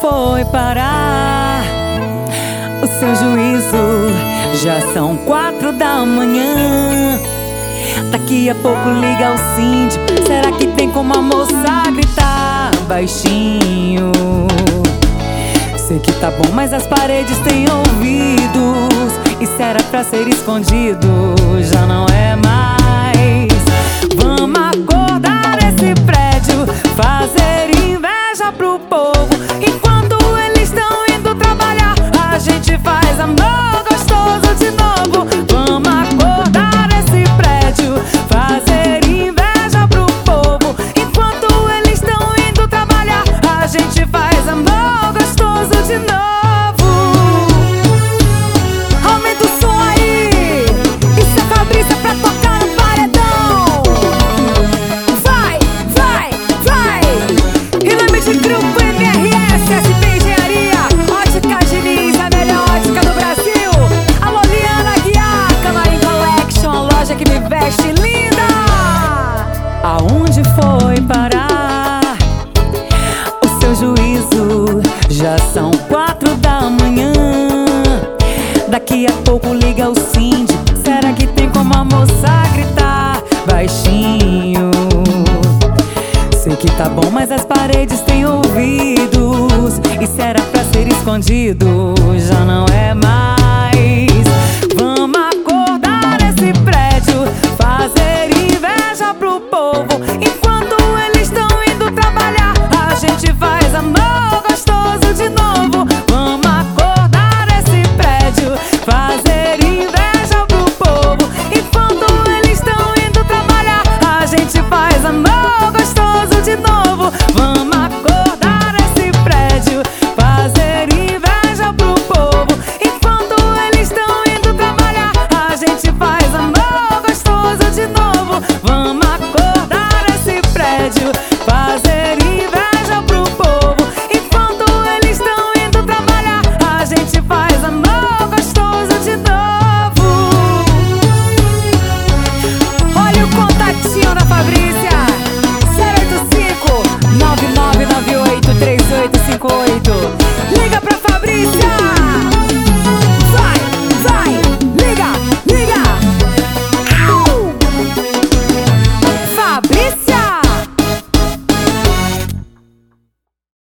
foi parar o seu juízo? Já são 4 da manhã. Daqui a pouco liga o síndico. Será que tem como a moça gritar baixinho? Sei que tá bom, mas as paredes têm ouvidos. E se era pra ser escondido, já não é mais. Vamos acordar esse prédio, fazer inveja pro povo. Enquanto eles estão indo trabalhar, a gente faz amor gostoso de novo. Vamos acordar esse prédio, fazer inveja pro povo. Enquanto eles estão indo trabalhar, a gente faz amor gostoso de novo. Aumenta o som aí, isso é Fabrícia pra tocar no paredão. Vai, vai, vai. Em nome de Grupo MRS, SP Engenharia, Ótica Diniz, a melhor ótica do Brasil. Alô, Liana Guiar, Camarim Collection, a loja que me veste linda. Aonde foi parar o seu juízo? Já são 4 da manhã. Daqui a pouco liga o síndico. Será que tem como a moça gritar baixinho? Sei que tá bom, mas as paredes têm ouvidos. E se era pra ser escondido, já não é mais. Vamos acordar esse prédio, fazer inveja pro povo. Enquanto eles estão indo trabalhar, a gente faz amor gostoso de novo. Vamos acordar esse prédio, fazer inveja pro povo. Enquanto eles estão indo trabalhar, a gente faz amor gostoso de novo. Vamos acordar esse prédio, fazer inveja pro povo. Enquanto eles estão indo trabalhar, a gente faz amor gostoso de novo. Vamos acordar esse prédio, fazer inveja pro povo. Enquanto eles estão indo trabalhar, a gente faz amor gostoso de novo. Olha o contatinho da Fabrícia: 085 9998 3858.